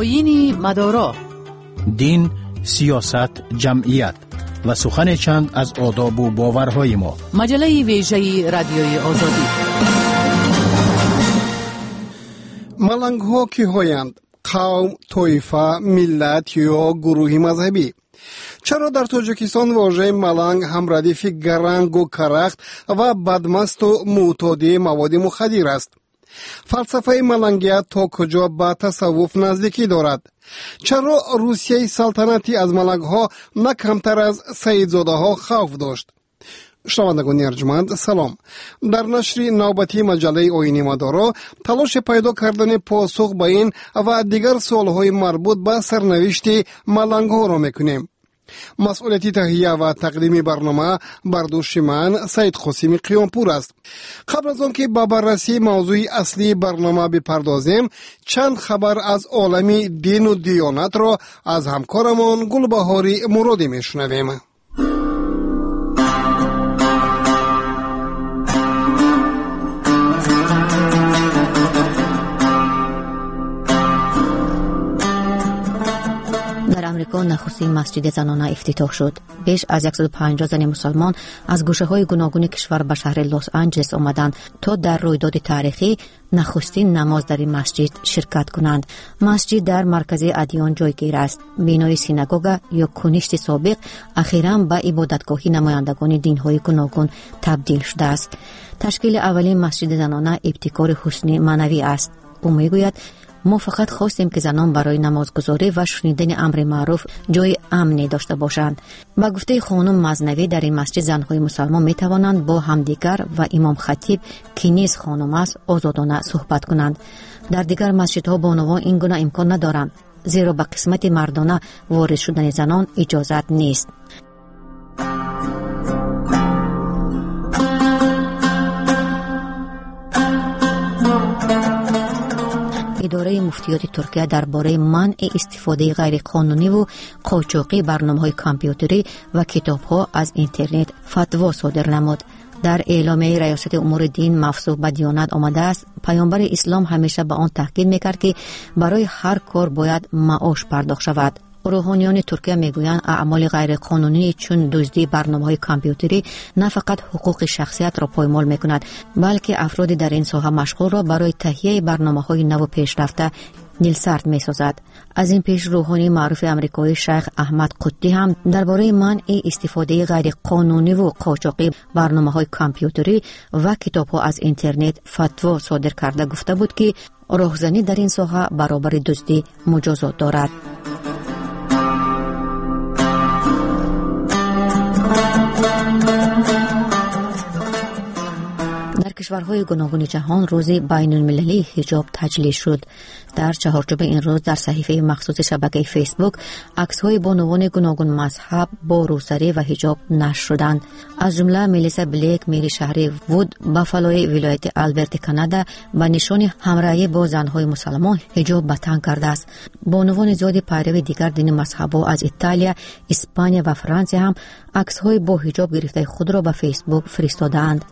آیین مدارا، دین، سیاست، جمعیت و سخن چند از آداب و باورهای ما. مجله ویژه رادیوی آزادی. ملنگ ها کی هایند؟ قوم، طایفه، ملت یا گروهی مذهبی؟ چرا در تاجیکستان واژه ملنگ هم ردیف گرنگ و کرخت و بدمست و معتادی مواد مخدر است؟ فلسفه ملنگیت تا کجا به تصوف نزدیکی دارد؟ چرا روسیه سلطنتی از ملنگ ها نه کمتر از سیدزاده ها خوف داشت؟ شنوندگان ارجمند سلام. در نشر نوبتی مجله آیین مدارا تلاش پیدا کردن پاسخ به این و دیگر سوالهای مربوط به سرنوشت ملنگ ها را میکنیم. مسئولیتی تهیه و تقدیم برنامه بر دوش من سید قاسم قیامپور است. قبل از آن که به بررسی موضوع اصلی برنامه بپردازیم، چند خبر از عالم دین و دیانت را از همکارمان گلبهاری مرادی میشنویم. در امریکا نخستین مسجد زنانه افتتاح شد. بیش از 150 زن مسلمان از گوشه‌های گوناگون کشور به شهر لس آنجلس آمدند تا در رویداد تاریخی نخستین نماز در این مسجد شرکت کنند. مسجد در مرکز ادیان جایگیر است. بنای سینگوگا یا کنشت سابق اخیراً به عبادتگاهی نمایندگان دین‌های گوناگون تبدیل شده است. تشکیل اولین مسجد زنانه ابتکار حسنی معنوی است. او میگوید ما فقط خواستیم که زنان برای نمازگزاری و شنیدن امر معروف جای امنی داشته باشند. با گفته خانم مزنوی در این مسجد زنهای مسلمان می توانند با همدیگر و امام خطیب که نیز خانم است آزادانه صحبت کنند. در دیگر مسجدها بانوان این گونه امکان ندارند، زیرا به قسمت مردانه وارد شدن زنان اجازت نیست. اداره مفتیات ترکیه درباره منع استفاده غیرقانونی و قاچاقی برنامه‌های کامپیوتری و کتاب‌ها از اینترنت فتوا صادر نمود. در اعلامیه ریاست امور دین مفسوح به دیانت آمده است پیامبر اسلام همیشه به آن تاکید می‌کرد که برای هر کار باید معاش پرداخت شود. روحانیان ترکیه میگویند اعمال غیرقانونی چون دزدی برنامه‌های کامپیوتری نه فقط حقوق شخصیت را پایمال می‌کند، بلکه افرادی در این ساحه مشغول را برای تهیه برنامه‌های نو و پیشرفته دلسرد می‌سازد. از این پیش روحانی معروف آمریکایی شیخ احمد قطی هم درباره منع استفاده غیرقانونی و قاچاقی برنامه‌های کامپیوتری و کتاب‌ها از اینترنت فتوا صادر کرده گفته بود که راهزنی در این ساحه برابر دزدی مجازات دارد. در کشورهای گوناگون جهان روز بین المللی حجاب تجلیل شد. در چهارچوب این روز در صحیفه مخصوص شبکه فیسبوک عکس‌های بانوان گوناگون مذهب با روسری و حجاب نشر شدند. از جمله ملیسا بلیک، میری شهری وود بافالوی ولایت آلبرتا کانادا با نشان همراهی با زن‌های مسلمان حجاب به تن کرده است. بانوان زیادی پیرو دیگر دین مذهب‌ها از ایتالیا، اسپانیا و فرانسه هم عکس‌های با حجاب گرفته خود را به فیسبوک فرستادند.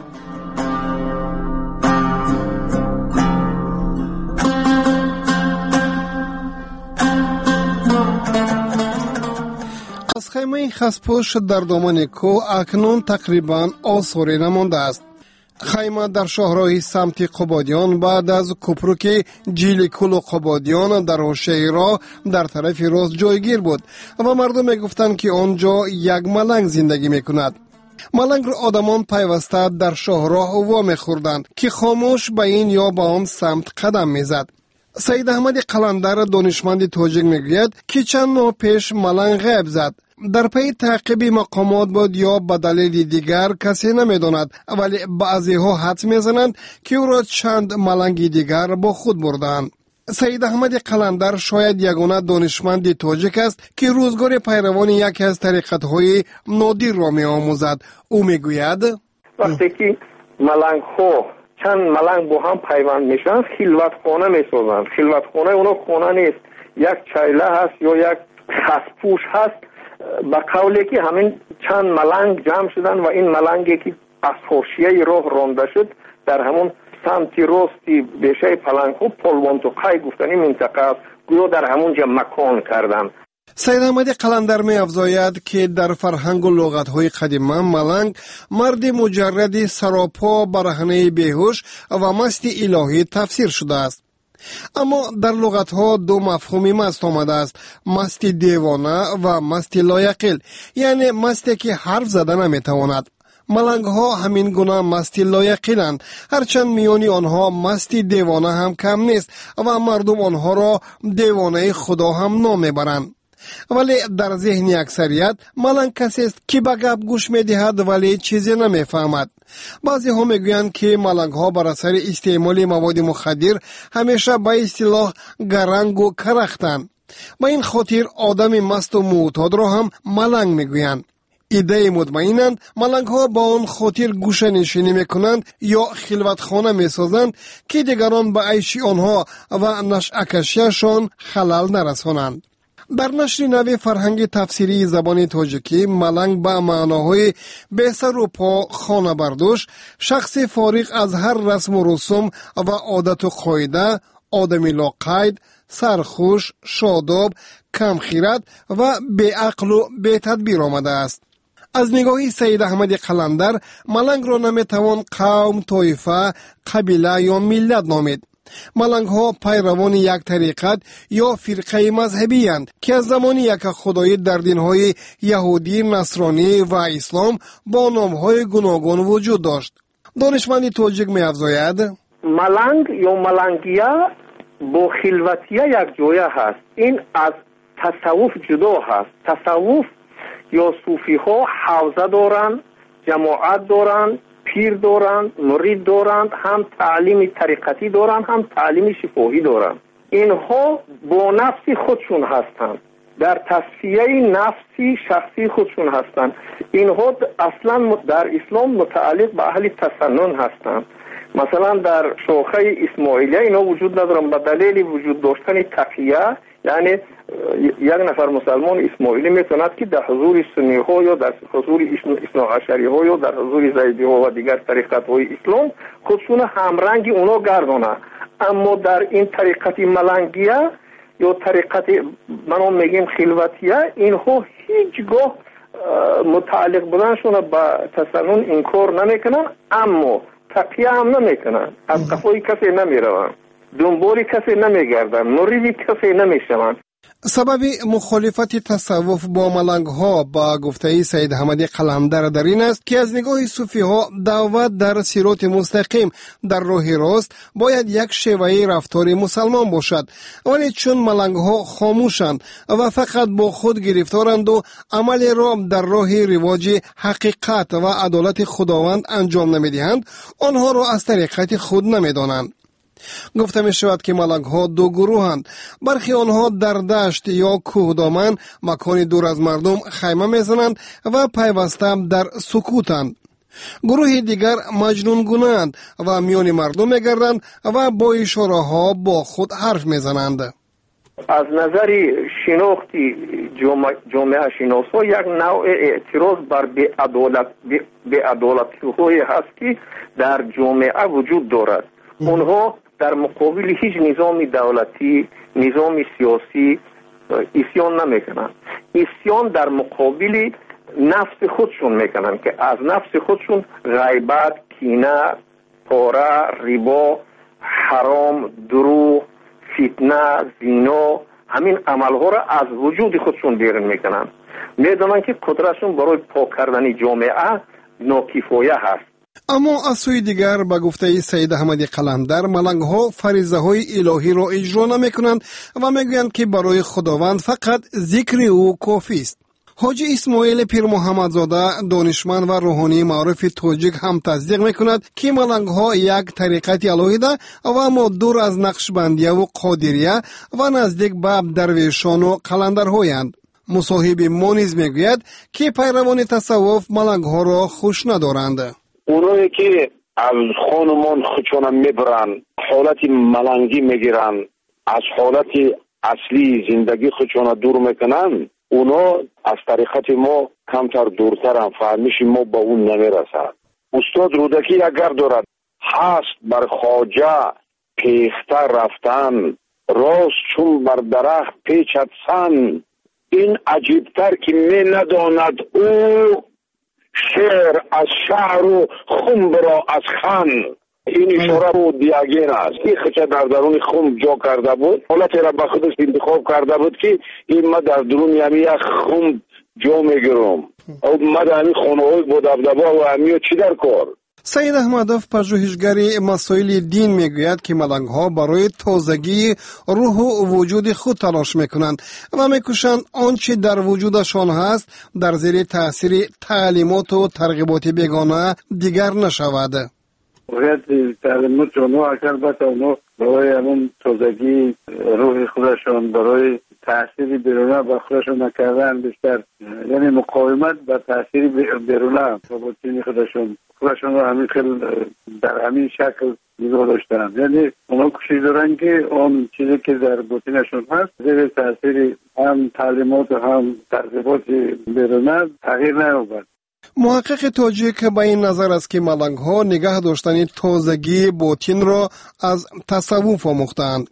از خیمه خسپوش در دامن کوه اکنون تقریباً آثاری نمانده است. خیمه در شاهراه سمت قبادیان بعد از کپروک جیلیکول و قبادیان در حوشه راه در طرف راست جایگیر بود و مردم میگفتند که آنجا یک ملنگ زندگی میکند. ملنگ را آدمان پیوسته در شاهراه وا میخوردند که خاموش به این یا به آن سمت قدم میزد. سید احمد قلندر دانشمند تاجیک میگوید که چند ماه پیش ملنگ غیب زد. در پی تعقیب مقامات بود یا به دلیل دیگر کسی نمیداند، ولی بعضی ها حدس میزنند که او را چند ملنگ دیگر با خود بردند. سید احمد قلندر شاید یگانه دانشمند تاجیک است که روزگار پیروان یکی از طریقت‌های نادر را می‌آموزد. او میگوید وقتی که ملنگ ها چند ملنگ با هم پیوند میشن خلوتخانه میسازند. خلوتخانه اونا خانه نیست، یک چایله هست یا یک خسپوش هست. با قولی که همین چند ملنگ جمع شدن و این ملنگی که از حاشیه راه رانده شد در همون سمت راستی بیشه پلنگ ها پلوان تو قای گفتنی منطقه است گویا در همونجا مکان کردن. سید احمدی قلندر می افزاید که در فرهنگ و لغت‌های قدیما ملنگ مرد مجرد سراپا برهنه بیهوش و مست الهی تفسیر شده است. اما در لغت‌ها دو مفهومی مست آمده است: مست دیوانه و مست لایقل، یعنی مستی که حرف زدن نمیتواند. ملنگ ها همین گونه مستی لایقلند، هرچند میانی آنها مستی دیوانه هم کم نیست و مردم آنها را دیوانه خدا هم نام میبرند. ولی در ذهن اکثریت ملنگ کسی است که به گپ گوش میدهد ولی چیزی نمیفهمد. بعضی ها میگویند که ملنگ ها بر اثر استعمال مواد مخدر همیشه به اصطلاح گرنگ و کرختند. با این خاطر آدم مست و معتاد را هم ملنگ میگویند. ایده مطمئنند ملنگ ها با آن خاطر گوشه نشینی میکنند یا خلوتخانه میسازند که دیگران به عیش آنها و نشأه‌کشیشان خلل نرسانند. در نشر نوی فرهنگ تفسیری زبان تاجیکی، ملنگ به معناهای بسر و پا خانه بردوش، شخص فارغ از هر رسم و رسوم و عادت و قاعده، آدمی لاقید، سرخوش، شاداب، کم خیرت و بی عقل و بی تدبیر آمده است. از نگاهی سید احمدی قلندر ملنگ را نمیتوان قوم، طایفه، قبیله یا ملت نامید. ملنگ ها پیروان یک طریقت یا فرقه مذهبی اند که از زمان یک خدای در دین های یهودی، نصرانی و اسلام با نام های گوناگون وجود داشت. دانشمند تاجیک می افزاید ملنگ یا ملنگیه با خلوتیه یک جایه هست. این از تصوف جدا هست. تصوف یا صوفی ها حوزه دارند، جماعت دارند، پیر دارند، مرید دارند، هم تعلیم طریقتی دارند، هم تعلیم شفاهی دارند. اینها با نفس خودشون هستند، در تصفیه نفسی شخصی خودشون هستند. اینها اصلا در اسلام متعلق به اهل تسنن هستند. مثلا در شاخه اسماعیلیه اینا وجود ندارن به دلیل وجود داشتن تقیه، یعنی یک نفر مسلمان اسماعیلی میتوند که در حضور سنی ها یا در حضور اثناعشری ها یا در حضور زیدی ها و دیگر طریقت های اسلام خودشون همرنگ اونا گردانه. اما در این طریقت ملنگیه یا طریقت ما میگیم خلوتیه، اینها هیچگاه متعلق بودنشون به تسنن انکار نمیکنن، اما تقیه هم نمیکنن، از قفای کسی نمیرون، دنبال کسی نمیگردن، مرید کسی نمیشون. سبب مخالفت تصوف با ملنگ ها با گفته سید احمدی قلندر در این است که از نگاه صوفی ها دعوت در صراط مستقیم در راه راست باید یک شیوه رفتار مسلمان باشد، ولی چون ملنگ ها خاموشند و فقط با خود گرفتارند و عمل را در راه رواج حقیقت و عدالت خداوند انجام نمیدهند، آنها را از طریقت خود نمیدانند. گفته می شود که ملنگ ها دو گروهند. برخی آنها در دشت یا کوهدامن مکان دور از مردم خیمه میزنند و پیوسته در سکوتند. گروه دیگر مجنون گونه‌اند و میان مردم میگردند و با اشاره ها با خود حرف میزنند. از نظر شناختی جامعه شناسا یک نوع اعتراض بر بی‌عدالتی هایی هست که در جامعه وجود دارد. اونها در مقابل هیچ نظام دولتی، نظام سیاسی اسیان نمیکنن. اسیان در مقابل نفس خودشون میکنن که از نفس خودشون غیبت، کینه، پاره، ربا، حرام، دروغ، فتنه، زنا، همین عملها را از وجود خودشون بیرون میکنن. میدونن که قدرتشون برای پاک کردن جامعه ناکفایه هست. اما از سوی دیگر به گفته سید احمدی قلندر ملنگ ها فریضه های الهی را اجرا نمی کنند و میگویند که برای خداوند فقط ذکر او کافی است. حاجی اسماعیل پیر محمدزاده دانشمند و روحانی معروف تاجیک هم تصدیق میکند که ملنگ ها یک طریقت الهیده و اما دور از نقشبندیه و قادریه و نزدیک به درویشان و قلندرهایند. مصاحب ما نیز میگوید که پیروان تصوف ملنگ ها را خوش ندارند. اونایی که از خانمان خودشون میبرن، حالت ملنگی میگیرن، از حالت اصلی زندگی خودشون دور میکنن، اونا از طریقت ما کمتر دورتر هم فهمیش ما با اون نمیرسد. استاد رودکی اگر دارد هست بر خواجه پیختر رفتن راست چون بر درخت پیچد سن، این عجیبتر که می نداند او شعر از شعر و خنب را از خن. این اشاره بود دیاگین است. این خچه در درون خنب جا کرده بود، حالتی را به خودش انتخاب کرده بود که این ما در درون یمی یک خنب جا میگیرم او ما در همی خانه های با دبدبا و همی چی در کار. سید احمدوف پژوهشگر مسائل دین میگوید که ملنگ ها برای تازگی روح و وجود خود تلاش میکنند و میکوشند آنچه در وجودشان هست در زیر تاثیر تعلیمات و ترغیبات بیگانه دیگر نشود. باید تعلیمات اونها البته اونها برای همون تازگی روح خودشان، برای تاثیر بیرونه به خودشان نکردن بیشتر، یعنی مقاومت به تاثیر بیرونه با باطن خودشان رو همین خیلی در همین شکل نگاه داشتن. یعنی اونا کوشش دارن که اون چیزی که در باطنشون هست زیر تاثیر هم تعلیمات و هم ترغیبات بیرونه تغییر نیابد. محقق تاجیک به این نظر است که ملنگ ها نگاه داشتن تازگی باطن را از تصوف آموختند.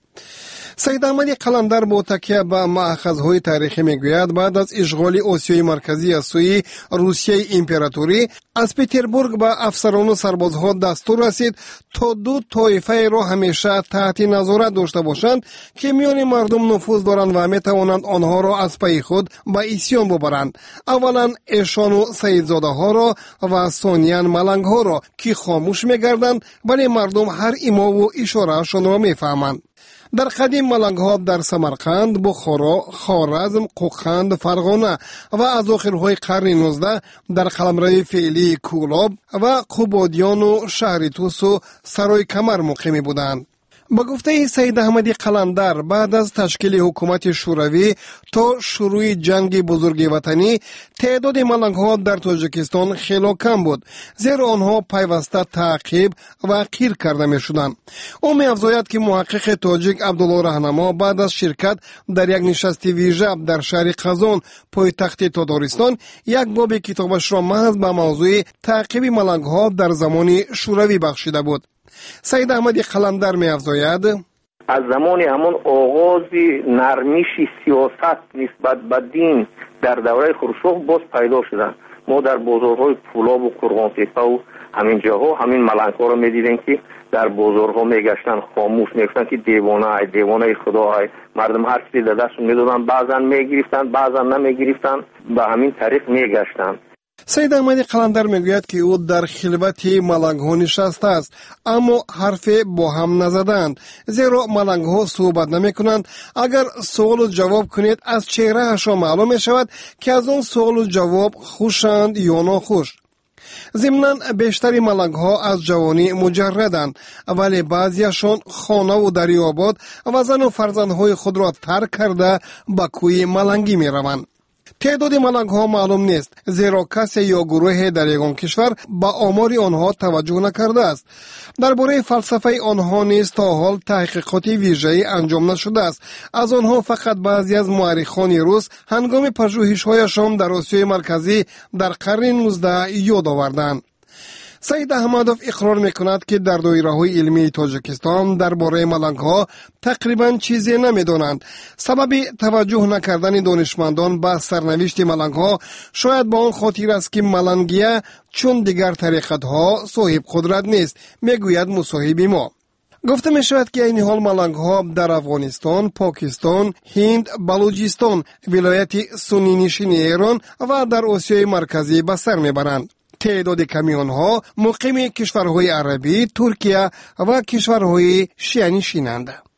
سید احمدی قلندر با تکیه به مأخذهای تاریخی میگوید بعد از اشغال آسیای مرکزی از سوی روسیه امپراتوری از پتربورگ به افسران و سربازها دستور رسید تا دو طایفه را همیشه تحت نظارت داشته باشند که میان مردم نفوذ دارند و میتوانند آنها را از پی خود به عصیان ببرند. اولا ایشان و سیدزاده ها را و ثانیاً ملنگ ها را که خاموش میگردند ولی مردم هر ایما و اشارهشان را میفهمند. در قدیم ملنگ ها در سمرقند، بخارا، خوارزم، قوقند، فرغانه و از آخرهای قرن 19 در قلمرو فعلی کولاب و قبادیان و شهر توس و سرای کمر مقیم بودند. با گفته سید احمدی قلندر بعد از تشکیل حکومت شوروی تا شروع جنگ بزرگ وطنی تعداد ملنگ ها در تاجیکستان خیلی کم بود، زیرا آنها پیوسته تعقیب و قیر کرده می شدند. او می افزاید که محقق تاجیک عبدالله رهنما بعد از شرکت در یک نشست ویژه در شهر قزان پایتخت تاتارستان یک باب کتابش را محض به موضوع تعقیب ملنگ ها در زمان شوروی بخشیده بود. سید احمدی قلندر می افزاید از زمان همون آغاز نرمیش سیاست نسبت به دین در دوره خروشچوف باز پیدا شدن. ما در بازارهای پولاب و قرغانتپه و همین جاها همین ملنگ ها رو می دیدیم که در بازارها می گشتن، خاموش می گشتن که دیوانه خدا های مردم هر چیزی در دستشون می دادن، بعضا می گرفتن بعضا نمی گرفتن، به همین طریق می گشتن. سید احمدی قلندر میگوید که او در خلوت ملنگ ها نشسته است اما حرف با هم نزدند، زیرا ملنگ ها صحبت نمی کنند. اگر سوال و جواب کنید از چهره هاشان معلوم می شود که از اون سوال و جواب خوشند یا ناخوش. ضمناً بیشتری ملنگ ها از جوانی مجردند ولی بعضیشان خانه و دریاباد و زن و فرزندهای خود را ترک کرده به کوی ملنگی می روند. تعداد ملنگ ها معلوم نیست، زیرا کسی یا گروه در یگان کشور با آمار آنها توجه نکرده است. درباره فلسفه آنها نیز تا حال تحقیقات ویژه‌ای انجام نشده است. از آنها فقط بعضی از مورخان روس هنگام پژوهش‌هایشان در آسیای مرکزی در قرن 19 یاد آوردند. سید احمدوف اقرار میکند که در دایره‌های علمی تاجیکستان درباره ملنگ ها تقریبا چیزی نمیدانند. سبب توجه نکردن دانشمندان به سرنوشت ملنگ ها شاید به آن خاطر است که ملنگیه چون دیگر طریقت ها صاحب قدرت نیست، میگوید مصاحب ما. گفته می شود که این حال ملنگ ها در افغانستان، پاکستان، هند، بلوچستان، ولایت سنی نشین ایران و در آسیای مرکزی به سر میبرند. تعداد کمی آنها مقیم کشورهای عربی، ترکیه و کشورهای شیعه نشینند.